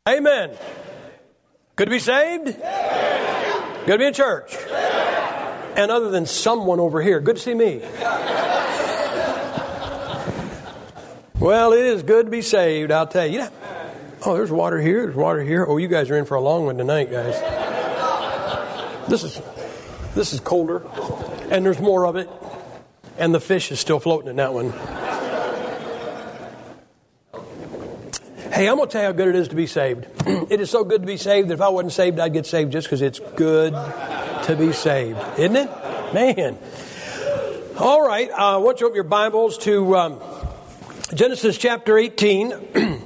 Amen. Good to be saved? Good to be in church? And other than someone over here, good to see me. Well, it is good to be saved, I'll tell you. Oh, there's water here, there's water here. Oh, you guys are in for a long one tonight, guys. This is colder, and there's more of it, and the fish is still floating in that one. Hey, I'm going to tell you how good it is to be saved. It is so good to be saved that if I wasn't saved, I'd get saved just because it's good to be saved. Isn't it? Man. All right. I want you to open your Bibles to Genesis chapter 18.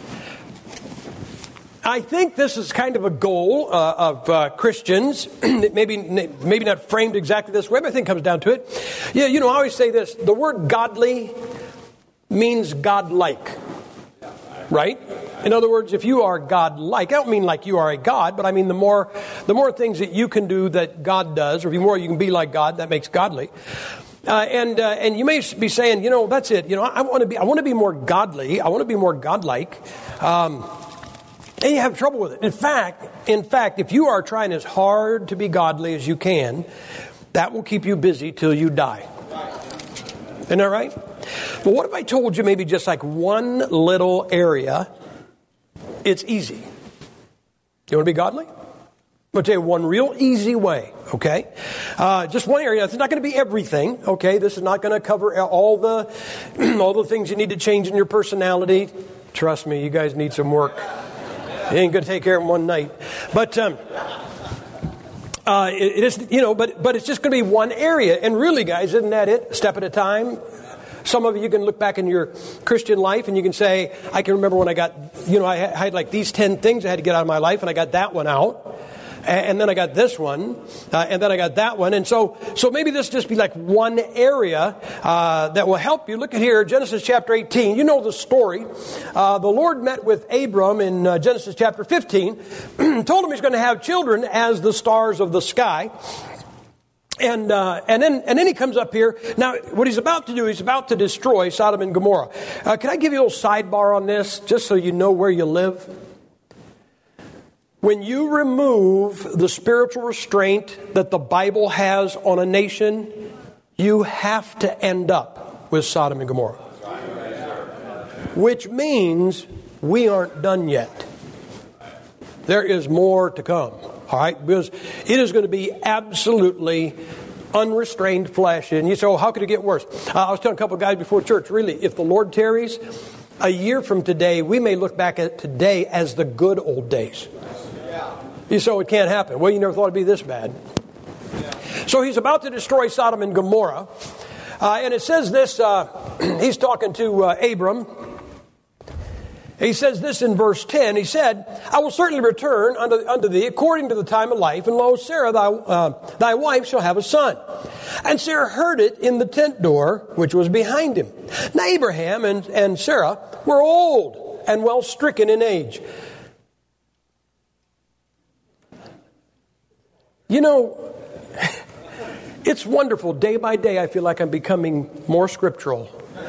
I think this is kind of a goal of Christians. maybe not framed exactly this way, but I think it comes down to it. Yeah, I always say this. The word godly means godlike. Right? In other words, if you are God-like, I don't mean like you are a God, but I mean the more things that you can do that God does, or the more you can be like God, that makes godly. And you may be saying, that's it. I want to be more godly. I want to be more godlike. And you have trouble with it. In fact, if you are trying as hard to be godly as you can, that will keep you busy till you die. Isn't that right? But what if I told you maybe just like one little area, it's easy? You want to be godly? I'm going to tell you one real easy way, okay? Just one area. It's not going to be everything, okay? This is not going to cover all the things you need to change in your personality. Trust me, you guys need some work. You ain't going to take care of them one night. But it is, but it's just going to be one area. And really, guys, isn't that it? A step at a time. Some of you can look back in your Christian life and you can say, I can remember when I got, I had like these 10 things I had to get out of my life, and I got that one out. And then I got this one, and then I got that one. And so maybe this just be like one area that will help you. Look at here, Genesis chapter 18. You know the story. The Lord met with Abram in Genesis chapter 15, told him he's going to have children as the stars of the sky. And then he comes up here. Now, what he's about to do, he's about to destroy Sodom and Gomorrah. Can I give you a little sidebar on this, just so you know where you live? When you remove the spiritual restraint that the Bible has on a nation, you have to end up with Sodom and Gomorrah. Which means we aren't done yet. There is more to come. All right, because it is going to be absolutely unrestrained flesh. And you say, how could it get worse? I was telling a couple of guys before church, really, if the Lord tarries, a year from today, we may look back at today as the good old days. You say, it can't happen. Well, you never thought it'd be this bad. So he's about to destroy Sodom and Gomorrah. And it says this, he's talking to Abram. He says this in verse 10. He said, I will certainly return unto thee according to the time of life, and lo, Sarah, thy wife, shall have a son. And Sarah heard it in the tent door, which was behind him. Now Abraham and Sarah were old and well stricken in age. It's wonderful. Day by day, I feel like I'm becoming more scriptural.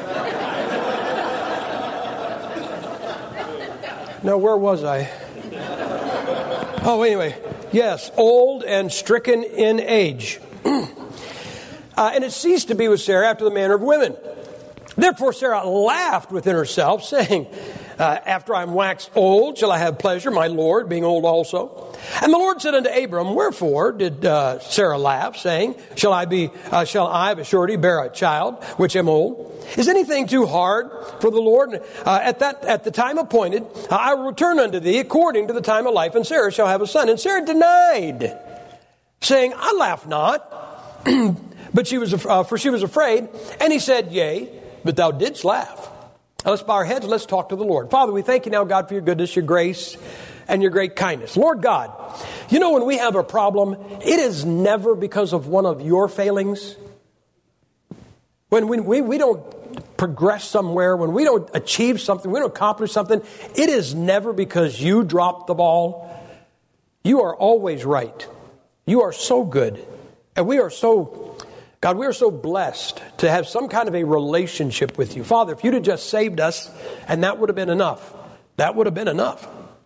Now, where was I? Oh, anyway. Yes, old and stricken in age. And it ceased to be with Sarah after the manner of women. Therefore Sarah laughed within herself, saying, after I'm waxed old, shall I have pleasure, my Lord, being old also? And the Lord said unto Abram, wherefore did Sarah laugh, saying, shall I of a surety bear a child, which am old? Is anything too hard for the Lord? At the time appointed, I will return unto thee according to the time of life, and Sarah shall have a son. And Sarah denied, saying, I laugh not, but she was afraid. And he said, yea, but thou didst laugh. Now let's bow our heads and let's talk to the Lord. Father, we thank you now, God, for your goodness, your grace, and your great kindness. Lord God, when we have a problem, it is never because of one of your failings. When we don't progress somewhere, when we don't achieve something, we don't accomplish something, it is never because you dropped the ball. You are always right. You are so good. And we are so blessed to have some kind of a relationship with you. Father, if you'd have just saved us, and that would have been enough. That would have been enough.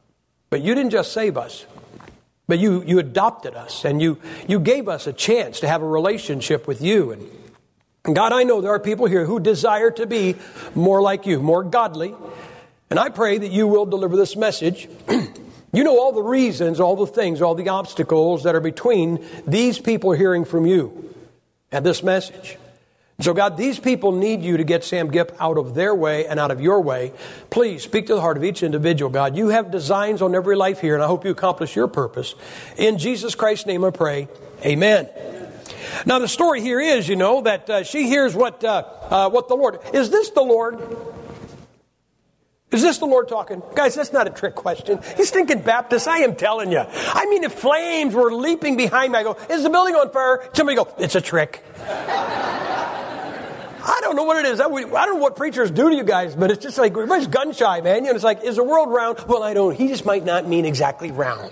But you didn't just save us, but you adopted us, and you gave us a chance to have a relationship with you. And God, I know there are people here who desire to be more like you, more godly. And I pray that you will deliver this message. You know all the reasons, all the things, all the obstacles that are between these people hearing from you and this message. So God, these people need you to get Sam Gipp out of their way and out of your way. Please speak to the heart of each individual, God. You have designs on every life here, and I hope you accomplish your purpose. In Jesus Christ's name I pray, amen. Now the story here is, that she hears what the Lord... Is this the Lord? Is this the Lord talking? Guys, that's not a trick question. You stinking Baptists, I am telling you. I mean, if flames were leaping behind me, I go, is the building on fire? Somebody go, it's a trick. I don't know what it is. I don't know what preachers do to you guys, but it's just like, everybody's gun shy, man. It's like, is the world round? Well, I don't. He just might not mean exactly round.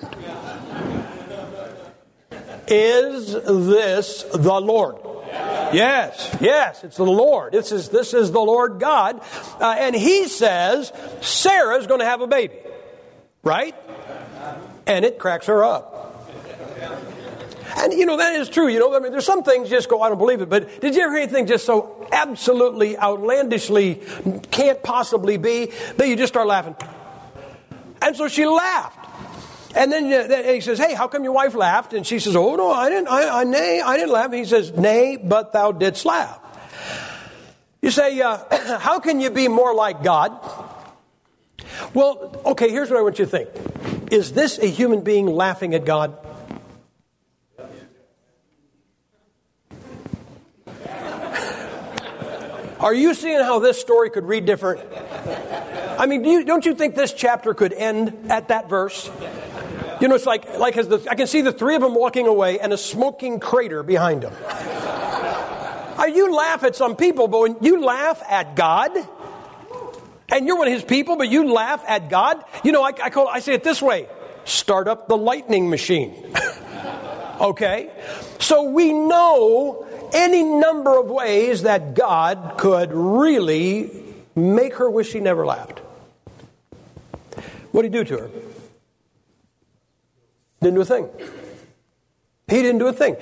Is this the Lord? Yes, it's the Lord. This is the Lord God. And he says, Sarah's going to have a baby. Right? And it cracks her up. And, that is true. There's some things just go, I don't believe it. But did you ever hear anything just so absolutely outlandishly can't possibly be that you just start laughing? And so she laughed. And then he says, hey, how come your wife laughed? And she says, oh, no, I didn't. I didn't laugh. And he says, nay, but thou didst laugh. You say, how can you be more like God? Well, okay, here's what I want you to think. Is this a human being laughing at God? Are you seeing how this story could read different? I mean, don't you think this chapter could end at that verse? It's like I can see the three of them walking away and a smoking crater behind them. You laugh at some people, but when you laugh at God, and you're one of his people, but you laugh at God, I say it this way, start up the lightning machine. Okay? So we know any number of ways that God could really make her wish she never laughed. What did he do to her? Didn't do a thing. He didn't do a thing.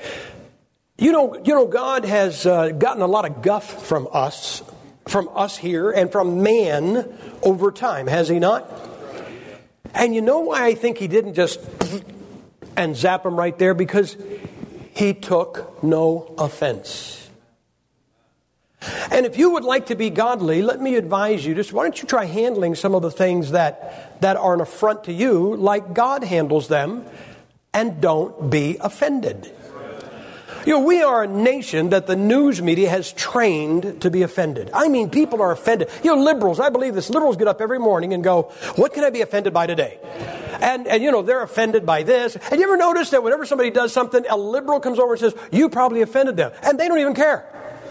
God has gotten a lot of guff from us here and from man over time, has he not? And you know why I think he didn't just and zap him right there? Because he took no offense. And if you would like to be godly, let me advise you, just why don't you try handling some of the things that are an affront to you like God handles them, and don't be offended. We are a nation that the news media has trained to be offended. I mean, people are offended. Liberals, I believe this. Liberals get up every morning and go, what can I be offended by today? And they're offended by this. And you ever notice that whenever somebody does something, a liberal comes over and says, you probably offended them. And they don't even care.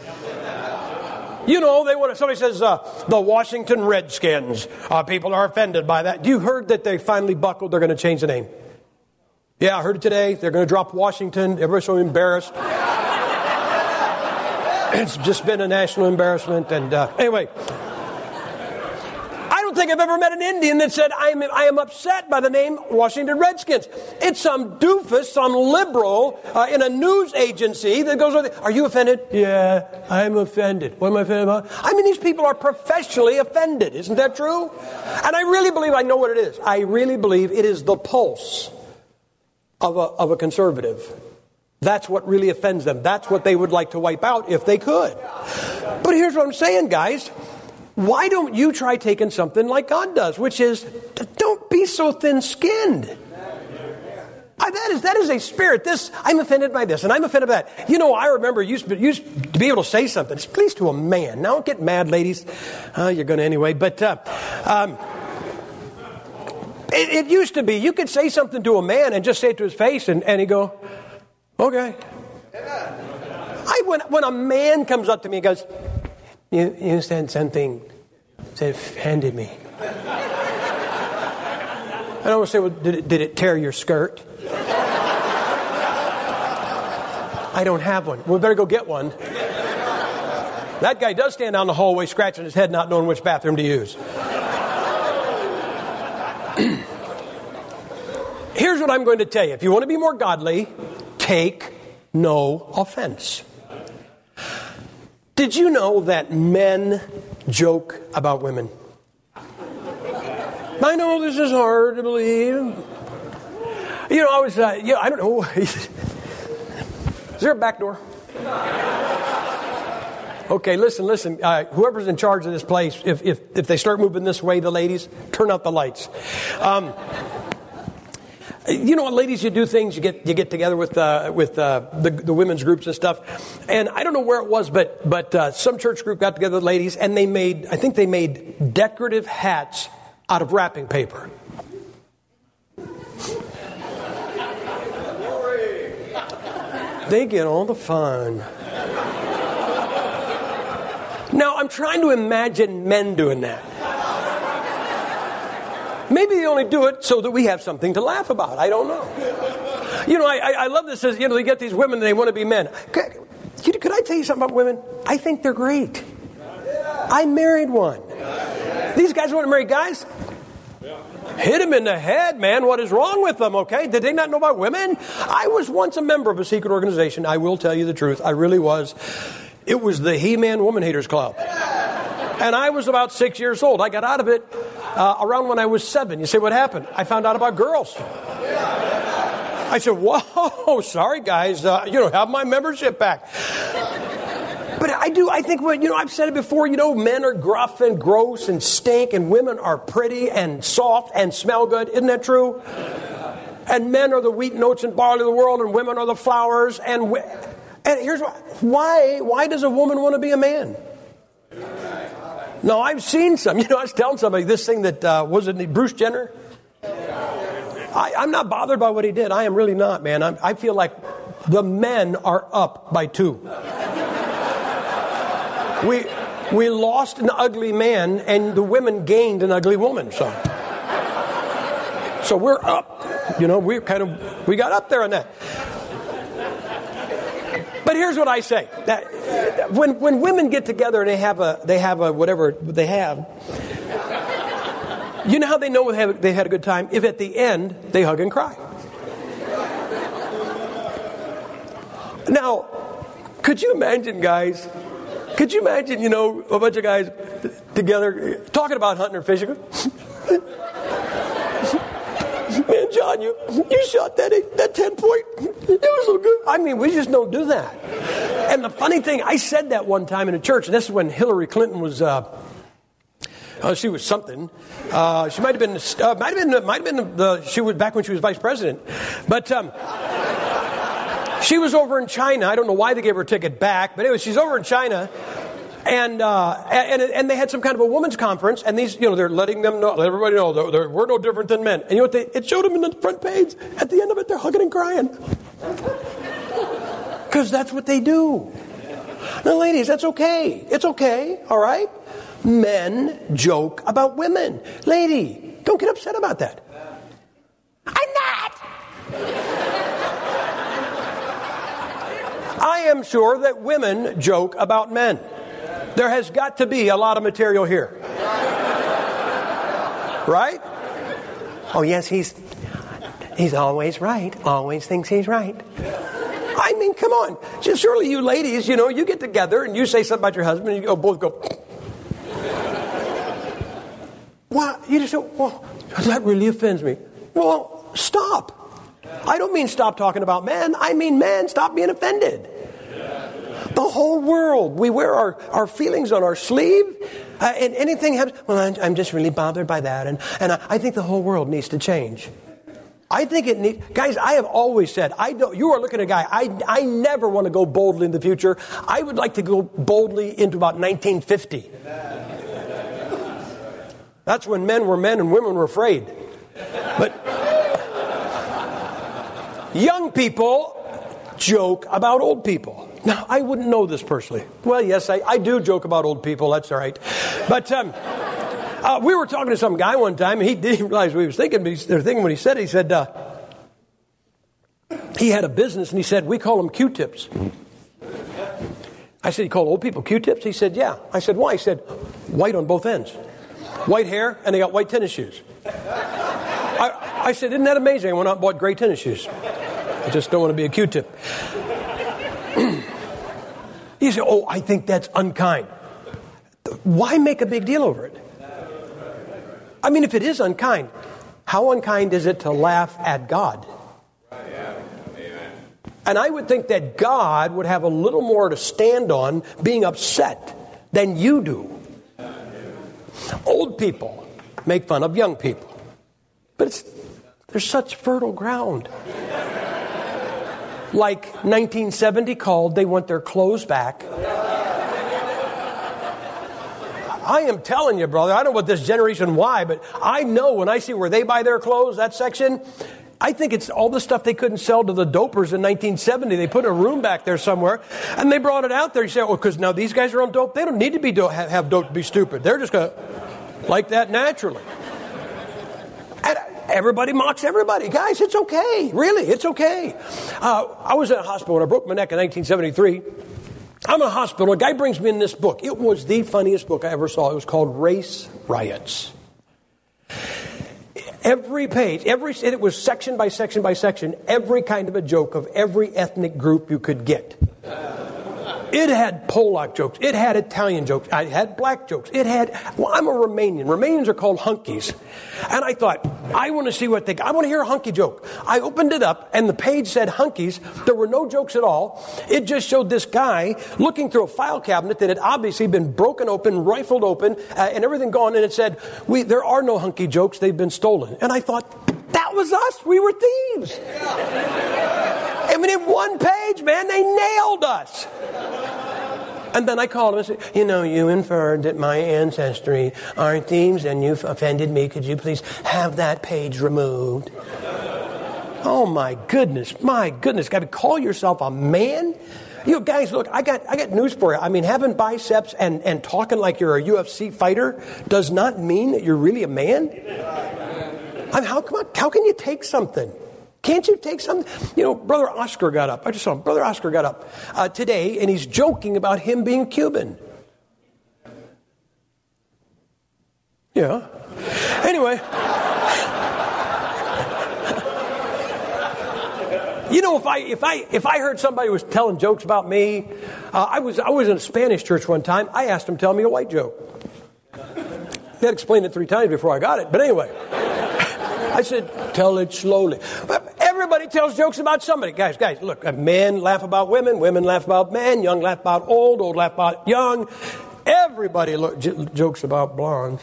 Somebody says, the Washington Redskins, people are offended by that. You heard that they finally buckled, they're going to change the name. Yeah, I heard it today. They're going to drop Washington. Everybody's so embarrassed. It's just been a national embarrassment. And anyway, I don't think I've ever met an Indian that said, I am upset by the name Washington Redskins. It's some doofus, some liberal in a news agency that goes, are you offended? Yeah, I'm offended. What am I offended about? I mean, these people are professionally offended. Isn't that true? And I really believe I know what it is. I really believe it is the pulse of a conservative. That's what really offends them. That's what they would like to wipe out if they could. But here's what I'm saying, guys. Why don't you try taking something like God does, which is, don't be so thin-skinned. That is a spirit. I'm offended by this, and I'm offended by that. I remember used to be able to say something, please, to a man. Now, don't get mad, ladies. You're going to anyway. But it used to be you could say something to a man and just say it to his face, and he'd go, okay. When a man comes up to me and goes, you said something that offended me. I always say, well, did it tear your skirt? I don't have one. We better go get one. That guy does stand down the hallway scratching his head, not knowing which bathroom to use. here's what I'm going to tell you. If you want to be more godly, take no offense. Did you know that men joke about women? I know this is hard to believe. You know, I don't know. Is there a back door? Okay, listen. Whoever's in charge of this place, if they start moving this way, the ladies, turn out the lights. You know what, ladies, you do things. You get together with the women's groups and stuff. And I don't know where it was, but some church group got together with ladies, and they made decorative hats out of wrapping paper. They get all the fun. Now, I'm trying to imagine men doing that. Maybe they only do it so that we have something to laugh about. I don't know. You know, I love this. You know, they get these women and they want to be men. Could I tell you something about women? I think they're great. I married one. These guys want to marry guys? Hit him in the head, man. What is wrong with them, okay? Did they not know about women? I was once a member of a secret organization. I will tell you the truth. I really was. It was the He-Man Woman Haters Club. And I was about 6 years old. I got out of it around when I was 7. You say, what happened? I found out about girls. I said, whoa, sorry, guys. Have my membership back. But I think, I've said it before, men are gruff and gross and stink, and women are pretty and soft and smell good. Isn't that true? And men are the wheat and oats and barley of the world, and women are the flowers. And here's why does a woman want to be a man? No, I've seen some. I was telling somebody this thing that, was it Bruce Jenner? I'm not bothered by what he did. I am really not, man. I feel like the men are up by 2. We lost an ugly man, and the women gained an ugly woman. So we're up. We got up there on that. But here's what I say: that when women get together and they have a whatever they have, you know how they know they had a good time? If at the end they hug and cry. Now, could you imagine, guys? Could you imagine, a bunch of guys together talking about hunting or fishing? Man, John, you shot that 10-point. It was so good. I mean, we just don't do that. And the funny thing, I said that one time in a church, and this is when Hillary Clinton was. She was something. She might have been. She was back when she was vice president, but. She was over in China. I don't know why they gave her a ticket back, but anyway, she's over in China, and they had some kind of a women's conference, and these, they're letting them know, let everybody know we're no different than men. And you know what? It showed them in the front page. At the end of it, they're hugging and crying, because that's what they do. Now, ladies, that's okay. It's okay. All right. Men joke about women. Lady, don't get upset about that. I'm not. I am sure that women joke about men. There has got to be a lot of material here. Right? Oh, yes, he's always right. Always thinks he's right. I mean, come on. Just surely you ladies, you get together and you say something about your husband and you both go. Well, you just go, well, that really offends me. Well, stop. I don't mean stop talking about men. I mean, men, stop being offended. The whole world, we wear our feelings on our sleeve, and anything happens. Well, I'm just really bothered by that, and I think the whole world needs to change. I think it needs, guys. I have always said, you are looking at a guy. I never want to go boldly in the future. I would like to go boldly into about 1950. That's when men were men and women were afraid. But young people joke about old people. Now, I wouldn't know this personally. Well, yes, I do joke about old people. That's all right. But we were talking to some guy one time, and he didn't realize what he was thinking. But they're thinking what he said. He said he had a business, and he said, we call them Q-tips. I said, you call old people Q-tips? He said, yeah. I said, why? He said, white on both ends. White hair, and they got white tennis shoes. I said, isn't that amazing? I went out and bought gray tennis shoes. I just don't want to be a Q-tip. You say, oh, I think that's unkind. Why make a big deal over it? I mean, if it is unkind, how unkind is it to laugh at God? And I would think that God would have a little more to stand on being upset than you do. Old people make fun of young people. But there's such fertile ground. Like 1970 called, they want their clothes back. I am telling you, brother, I don't know what this Generation Y, but I know when I see where they buy their clothes, that section, I think it's all the stuff they couldn't sell to the dopers in 1970. They put a room back there somewhere, and they brought it out there. You say, oh, because now these guys are on dope. They don't need to be have dope to be stupid. They're just going to like that naturally. And everybody mocks everybody. Guys, it's okay. Really, it's okay. I was in a hospital when I broke my neck in 1973. I'm in a hospital. A guy brings me in this book. It was the funniest book I ever saw. It was called Race Riots. Every page, it was section by section by section, every kind of a joke of every ethnic group you could get. It had Polak jokes. It had Italian jokes. It had black jokes. I'm a Romanian. Romanians are called hunkies. And I thought, I want to see what I want to hear a hunky joke. I opened it up, and the page said hunkies. There were no jokes at all. It just showed this guy looking through a file cabinet that had obviously been broken open, rifled open, and everything gone. And it said, there are no hunky jokes. They've been stolen. And I thought, that was us. We were thieves. I mean, in one page, man, they nailed us. And then I called him and said, you inferred that my ancestry are thieves and you've offended me. Could you please have that page removed? Oh, my goodness. Got to call yourself a man? You guys, look, I got news for you. I mean, having biceps and talking like you're a UFC fighter does not mean that you're really a man. I mean, how can you take something? Can't you take something? Brother Oscar got up. I just saw him. Brother Oscar got up today, and he's joking about him being Cuban. Yeah. Anyway. If I heard somebody was telling jokes about me, I was in a Spanish church one time. I asked him to tell me a white joke. They had explained it 3 times before I got it. But anyway. I said, tell it slowly. But everybody tells jokes about somebody. Guys, look, men laugh about women laugh about men, young laugh about old laugh about young. Everybody jokes about blondes.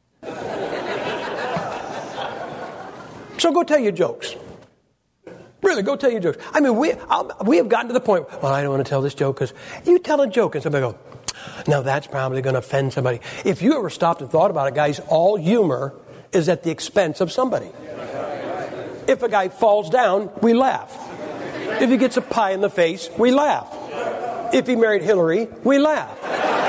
So go tell your jokes. Really, go tell your jokes. I mean, we have gotten to the point, well, I don't want to tell this joke because you tell a joke and somebody goes, no, that's probably going to offend somebody. If you ever stopped and thought about it, guys, all humor is at the expense of somebody. If a guy falls down, we laugh. If he gets a pie in the face, we laugh. If he married Hillary, we laugh.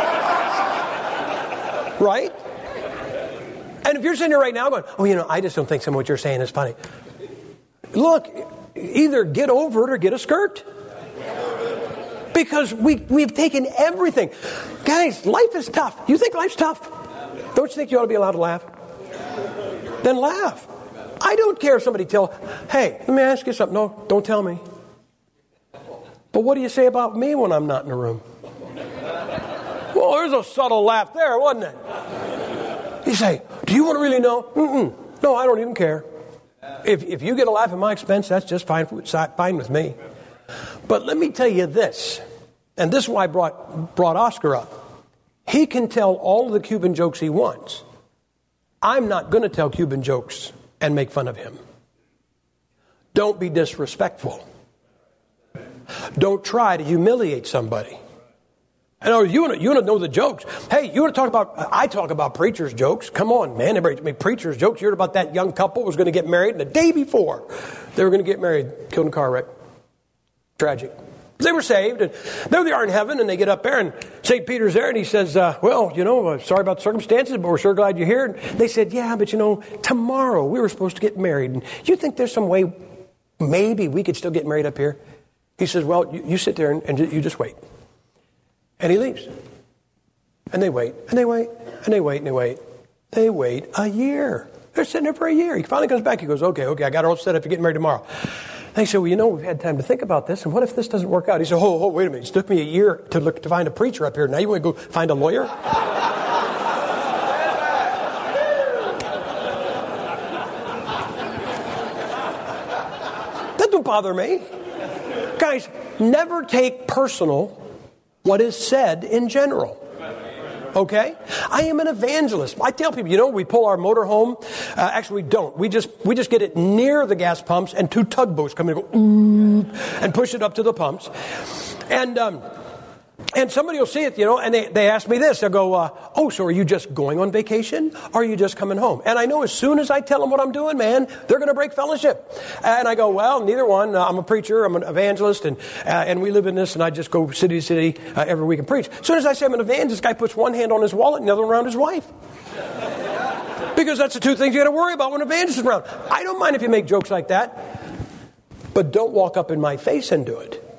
Right? And if you're sitting here right now going, I just don't think some of what you're saying is funny. Look, either get over it or get a skirt. Because we've taken everything. Guys, life is tough. You think life's tough? Don't you think you ought to be allowed to laugh? Then laugh. I don't care if somebody hey, let me ask you something. No, don't tell me. But what do you say about me when I'm not in the room? Well, there's a subtle laugh there, wasn't it? You say, do you want to really know? No, I don't even care. If you get a laugh at my expense, that's just fine with me. But let me tell you this, and this is why I brought Oscar up. He can tell all of the Cuban jokes he wants. I'm not going to tell Cuban jokes and make fun of him. Don't be disrespectful. Don't try to humiliate somebody. You want to know the jokes. Hey, you want to talk about, I talk about preachers' jokes. Come on, man. Everybody make preachers' jokes. You heard about that young couple was going to get married, and the day before they were going to get married, killed in a car wreck. Tragic. They were saved, and there they are in heaven, and they get up there, and St. Peter's there, and he says, sorry about the circumstances, but we're sure glad you're here. And they said, yeah, but tomorrow we were supposed to get married. And you think there's some way maybe we could still get married up here? He says, well, you sit there and you just wait. And he leaves. And they wait, and they wait, and they wait, and they wait. They wait a year. They're sitting there for a year. He finally comes back. He goes, okay, I got her all set up to get married tomorrow. They said, well, we've had time to think about this, and what if this doesn't work out? He said, wait a minute. It took me a year to find a preacher up here. Now you want to go find a lawyer? That don't bother me. Guys, never take personal what is said in general. Okay? I am an evangelist. I tell people, we pull our motor home. Actually, we don't. We just get it near the gas pumps, and 2 tugboats come in and go, and push it up to the pumps. And somebody will see it, and they ask me this. They'll go, so are you just going on vacation? Or are you just coming home? And I know as soon as I tell them what I'm doing, man, they're going to break fellowship. And I go, well, neither one. I'm a preacher. I'm an evangelist. And we live in this. And I just go city to city every week and preach. As soon as I say I'm an evangelist, guy puts one hand on his wallet and the other around his wife. Because that's the 2 things you got to worry about when an evangelist is around. I don't mind if you make jokes like that. But don't walk up in my face and do it.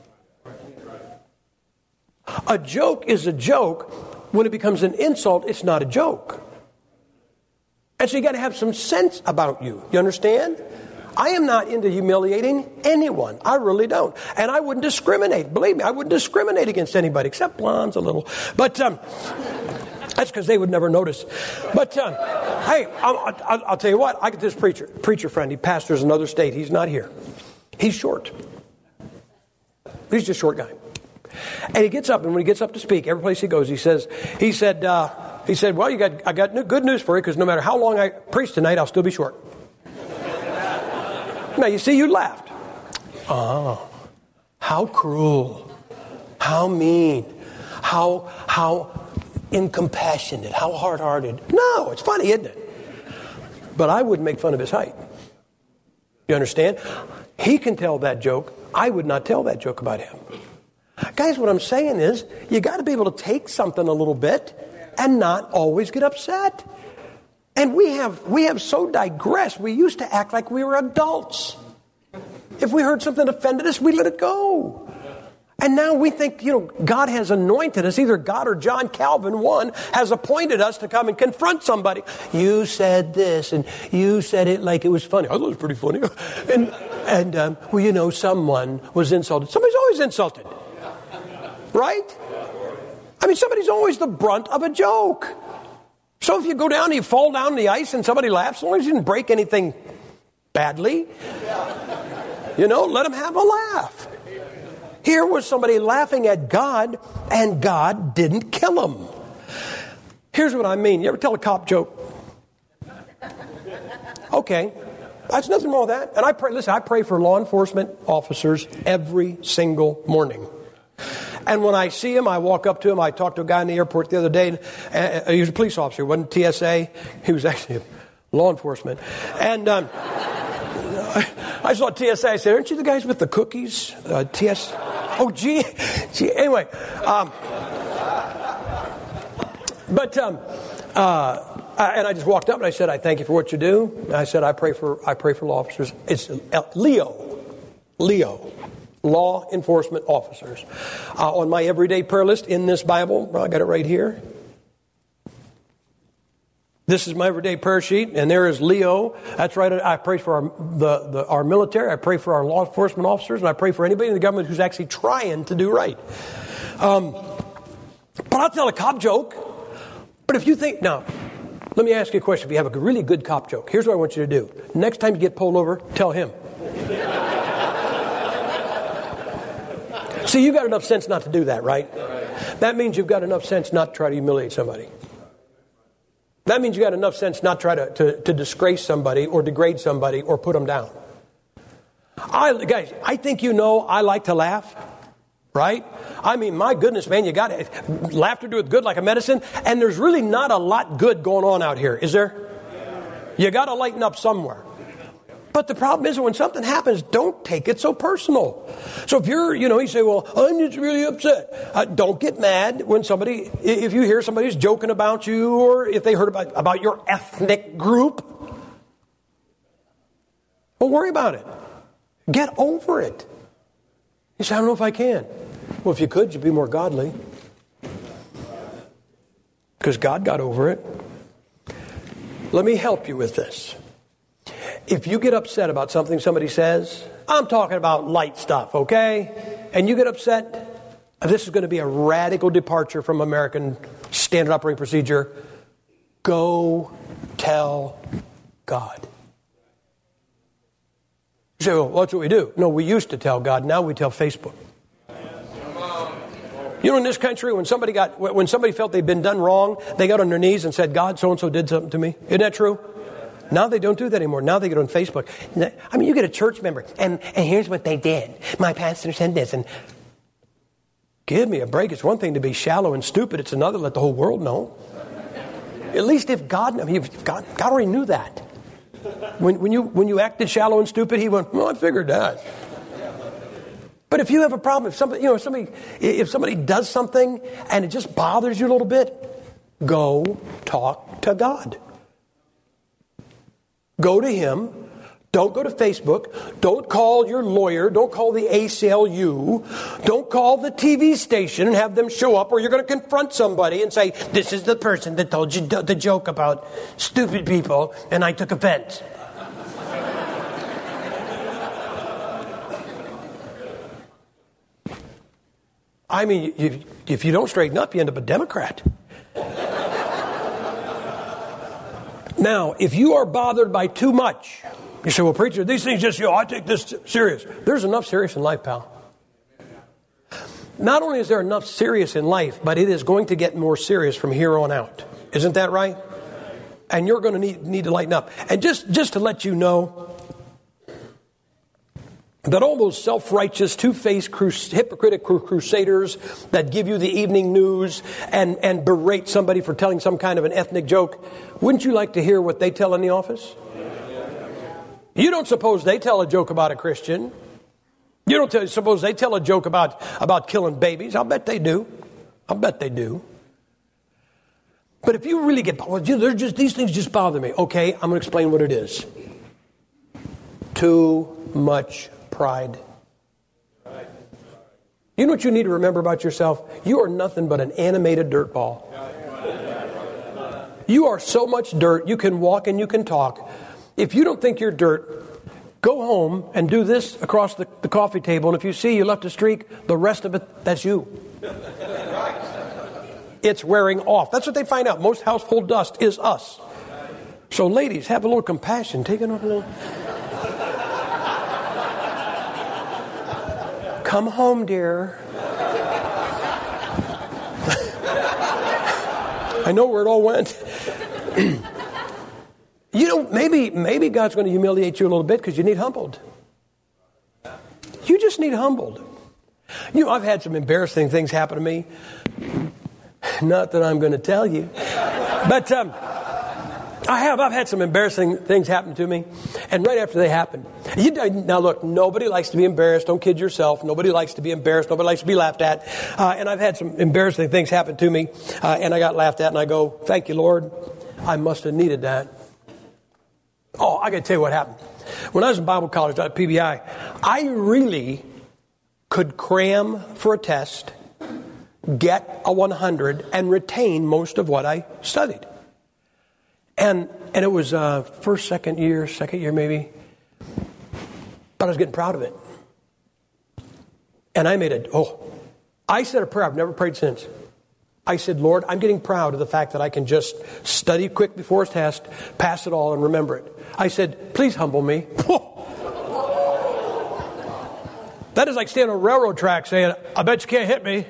A joke is a joke. When it becomes an insult, it's not a joke. And so you got to have some sense about you. You understand? I am not into humiliating anyone. I really don't. And I wouldn't discriminate. Believe me, I wouldn't discriminate against anybody, except blondes a little. But that's because they would never notice. But hey, I'll tell you what. I get this preacher friend. He pastors another state. He's not here. He's short. He's just a short guy. And he gets up, and when he gets up to speak, every place he goes, he said, well, I got good news for you, because no matter how long I preach tonight, I'll still be short. Now, you see, you laughed. Oh, how cruel, how mean, how incompassionate, how hard-hearted. No, it's funny, isn't it? But I wouldn't make fun of his height. You understand? He can tell that joke. I would not tell that joke about him. Guys, what I'm saying is, you got to be able to take something a little bit and not always get upset. And we have so digressed. We used to act like we were adults. If we heard something offended us, we let it go. And now we think, God has anointed us. Either God or John Calvin, one, has appointed us to come and confront somebody. You said this, and you said it like it was funny. I thought it was pretty funny. And someone was insulted. Somebody's always insulted. Right? I mean, somebody's always the brunt of a joke. So if you go down and you fall down in the ice and somebody laughs, as long as you didn't break anything badly, let them have a laugh. Here was somebody laughing at God, and God didn't kill him. Here's what I mean. You ever tell a cop joke? Okay. There's nothing wrong with that. And I pray for law enforcement officers every single morning. And when I see him, I walk up to him. I talked to a guy in the airport the other day. He was a police officer. He wasn't TSA. He was actually law enforcement. And I saw TSA. I said, aren't you the guys with the cookies? TS. Oh, gee. Anyway. And I just walked up and I said, I thank you for what you do. And I said, I pray for law officers. It's Leo. Law enforcement officers. On my everyday prayer list in this Bible, I got it right here. This is my everyday prayer sheet, and there is Leo. That's right. I pray for our military. I pray for our law enforcement officers, and I pray for anybody in the government who's actually trying to do right. But I'll tell a cop joke. But if you think, now, let me ask you a question. If you have a really good cop joke, here's what I want you to do. Next time you get pulled over, tell him. See, you've got enough sense not to do that, right? That means you've got enough sense not to try to humiliate somebody. That means you've got enough sense not to try to disgrace somebody or degrade somebody or put them down. Guys, I think I like to laugh, right? I mean, my goodness, man, you got it. Laughter doeth good like a medicine. And there's really not a lot good going on out here, is there? You got to lighten up somewhere. But the problem is when something happens, don't take it so personal. So if you say, well, I'm just really upset. Don't get mad when if you hear somebody's joking about you or if they heard about your ethnic group. Don't worry about it. Get over it. You say, I don't know if I can. Well, if you could, you'd be more godly. Because God got over it. Let me help you with this. if you get upset about something somebody says, I'm talking about light stuff, okay? And you get upset, this is going to be a radical departure from American standard operating procedure. Go tell God. You say, well, that's what we do. No, we used to tell God. Now we tell Facebook. You know, in this country, when somebody felt they'd been done wrong, they got on their knees and said, God, so-and-so did something to me. Isn't that true? Now they don't do that anymore. Now they get on Facebook. I mean, you get a church member, and here's what they did. My pastor said this, and give me a break. It's one thing to be shallow and stupid. It's another to let the whole world know. At least if God already knew that. When you acted shallow and stupid, He went, well, I figured that. But if you have a problem, if somebody does something and it just bothers you a little bit, go talk to God. Go to Him. Don't go to Facebook. Don't call your lawyer. Don't call the ACLU. Don't call the TV station and have them show up, or you're going to confront somebody and say, this is the person that told you the joke about stupid people and I took offense. I mean, if you don't straighten up, you end up a Democrat. Now, if you are bothered by too much, you say, well, preacher, these things just, I take this serious. There's enough serious in life, pal. Not only is there enough serious in life, but it is going to get more serious from here on out. Isn't that right? And you're going to need to lighten up. And just to let you know that all those self-righteous, two-faced, hypocritical crusaders that give you the evening news and berate somebody for telling some kind of an ethnic joke, wouldn't you like to hear what they tell in the office? You don't suppose they tell a joke about a Christian. You don't suppose they tell a joke about killing babies. I'll bet they do. But if you really get, these things just bother me. Okay, I'm going to explain what it is. Too much pride. You know what you need to remember about yourself? You are nothing but an animated dirt ball. You are so much dirt, you can walk and you can talk. If you don't think you're dirt, go home and do this across the coffee table. And if you see you left a streak, the rest of it, that's you. It's wearing off. That's what they find out. Most household dust is us. So ladies, have a little compassion. Take it off a little. Come home, dear. I know where it all went. Maybe God's going to humiliate you a little bit because you need humbled. You just need humbled. I've had some embarrassing things happen to me. Not that I'm going to tell you. But I've had some embarrassing things happen to me. And right after they happened. Now look, nobody likes to be embarrassed. Don't kid yourself. Nobody likes to be embarrassed. Nobody likes to be laughed at. And I've had some embarrassing things happen to me. And I got laughed at and I go, thank you, Lord. I must have needed that. Oh, I got to tell you what happened. When I was in Bible college at PBI, I really could cram for a test, get a 100, and retain most of what I studied. And it was second year maybe. But I was getting proud of it. And I said a prayer I've never prayed since. I said, Lord, I'm getting proud of the fact that I can just study quick before a test, pass it all, and remember it. I said, please humble me. That is like standing on a railroad track saying, I bet you can't hit me.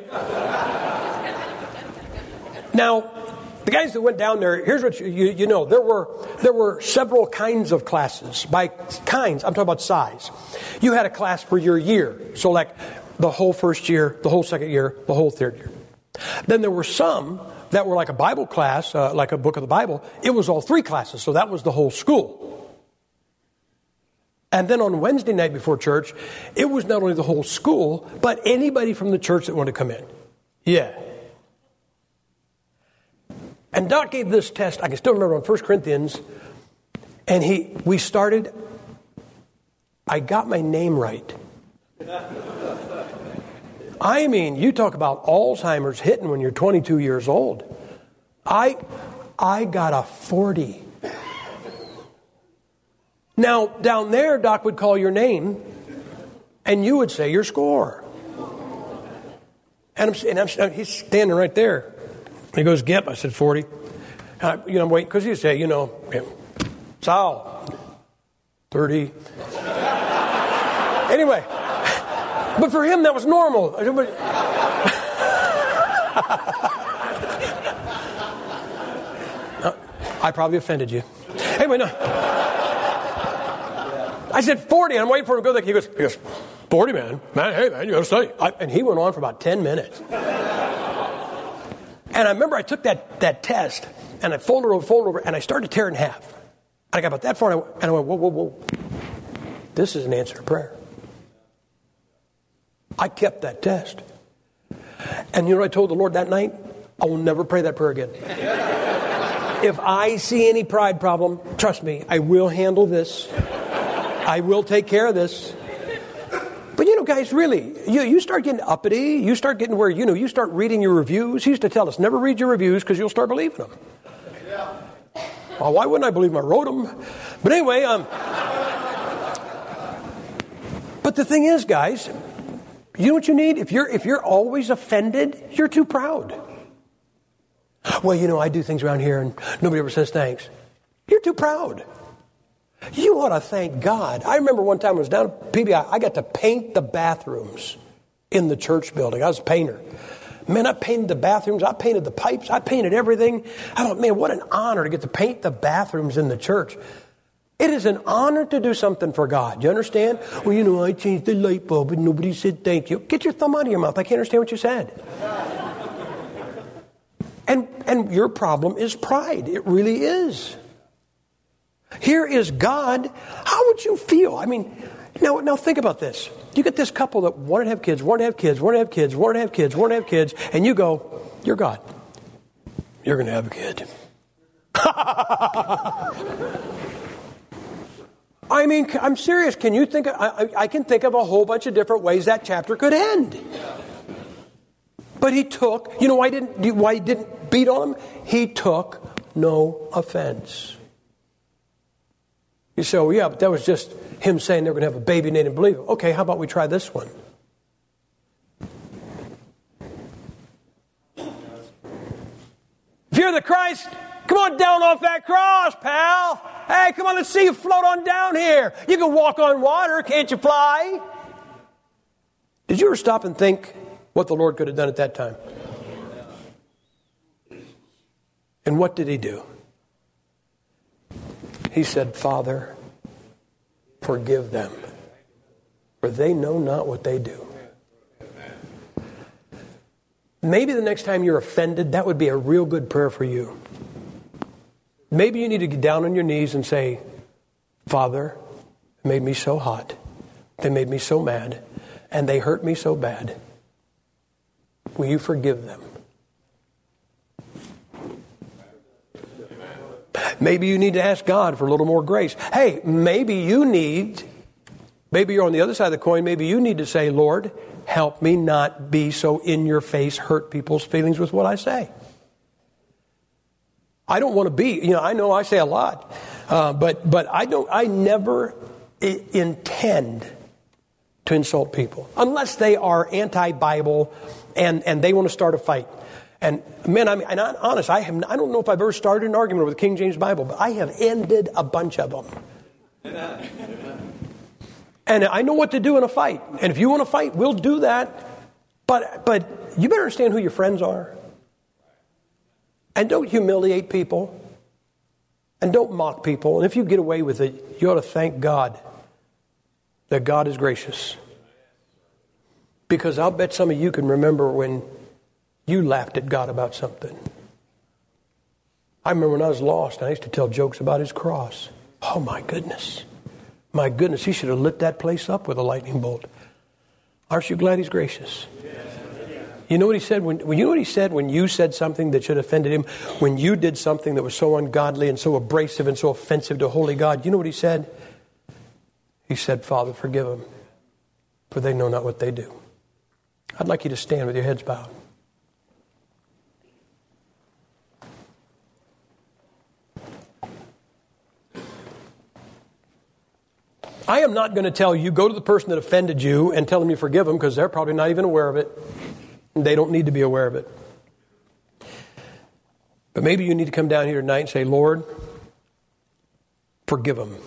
Now, the guys that went down there, here's what you know. There were several kinds of classes. By kinds, I'm talking about size. You had a class for your year. So like the whole first year, the whole second year, the whole third year. Then there were some that were like a Bible class, like a book of the Bible. It was all 3 classes, so that was the whole school. And then on Wednesday night before church, it was not only the whole school, but anybody from the church that wanted to come in. Yeah. And Doc gave this test, I can still remember, on 1 Corinthians, and we started, I got my name right. I mean, you talk about Alzheimer's hitting when you're 22 years old. I got a 40. Now, down there, Doc would call your name, and you would say your score. And he's standing right there. He goes, Gip. I said, 40. I'm waiting, because he'd say, Sal, 30. Anyway, but for him, that was normal. I probably offended you. Anyway, no. I said 40, and I'm waiting for him to go there. He goes, 40, man. Hey, man, you got to stay. And he went on for about 10 minutes. And I remember I took that test, and I folded over, and I started to tear it in half. And I got about that far, and I went, whoa. This is an answer to prayer. I kept that test. And you know what I told the Lord that night? I will never pray that prayer again. If I see any pride problem, trust me, I will handle this. I will take care of this. But guys, really, you start getting uppity. You start getting where, you start reading your reviews. He used to tell us, never read your reviews because you'll start believing them. Well, why wouldn't I believe them? I wrote them. But anyway, but the thing is, guys, you know what you need? If you're always offended, you're too proud. Well, I do things around here and nobody ever says thanks. You're too proud. You ought to thank God. I remember one time I was down at PBI. I got to paint the bathrooms in the church building. I was a painter. Man, I painted the bathrooms. I painted the pipes. I painted everything. I thought, man, what an honor to get to paint the bathrooms in the church. It is an honor to do something for God. You understand? Well, I changed the light bulb and nobody said thank you. Get your thumb out of your mouth. I can't understand what you said. And your problem is pride. It really is. Here is God. How would you feel? I mean, now think about this. You get this couple that want to have kids, and you go, you're God. You're going to have a kid. I mean, I'm serious. Can you think I can think of a whole bunch of different ways that chapter could end. But he took, why he didn't beat on him? He took no offense. You say, oh, yeah, but that was just him saying they're going to have a baby and they didn't believe it. Okay, how about we try this one? If you're the Christ, come on down off that cross, pal. Hey, come on, let's see you float on down here. You can walk on water, can't you fly? Did you ever stop and think what the Lord could have done at that time? And what did he do? He said, Father, forgive them, for they know not what they do. Maybe the next time you're offended, that would be a real good prayer for you. Maybe you need to get down on your knees and say, Father, they made me so hot. They made me so mad. And they hurt me so bad. Will you forgive them? Maybe you need to ask God for a little more grace. Hey, maybe you're on the other side of the coin, maybe you need to say, Lord, help me not be so in your face, hurt people's feelings with what I say. I don't want to be, I know I say a lot, but I never intend to insult people unless they are anti-Bible and they want to start a fight. And man, I'm honest. I don't know if I've ever started an argument with the King James Bible, but I have ended a bunch of them. And I know what to do in a fight. And if you want to fight, we'll do that. But you better understand who your friends are. And don't humiliate people. And don't mock people. And if you get away with it, you ought to thank God that God is gracious. Because I'll bet some of you can remember when you laughed at God about something. I remember when I was lost, I used to tell jokes about his cross. Oh, my goodness. My goodness, he should have lit that place up with a lightning bolt. Aren't you glad he's gracious? You know what he said when you said something that should have offended him? When you did something that was so ungodly and so abrasive and so offensive to holy God, you know what he said? He said, Father, forgive them, for they know not what they do. I'd like you to stand with your heads bowed. I am not going to tell you, go to the person that offended you and tell them you forgive them, because they're probably not even aware of it. And they don't need to be aware of it. But maybe you need to come down here tonight and say, Lord, forgive them.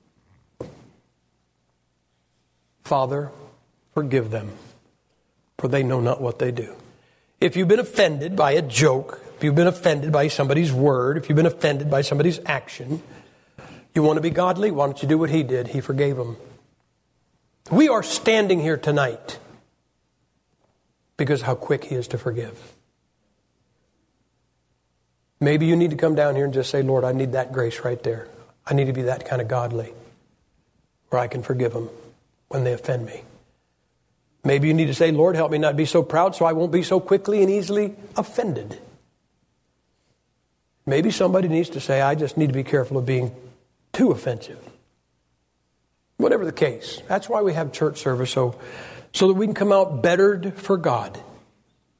Father, forgive them, for they know not what they do. If you've been offended by a joke, if you've been offended by somebody's word, if you've been offended by somebody's action, you want to be godly? Why don't you do what he did? He forgave them. We are standing here tonight because how quick he is to forgive. Maybe you need to come down here and just say, Lord, I need that grace right there. I need to be that kind of godly where I can forgive them when they offend me. Maybe you need to say, Lord, help me not be so proud so I won't be so quickly and easily offended. Maybe somebody needs to say, I just need to be careful of being too offensive. Whatever the case. That's why we have church service, so that we can come out bettered for God.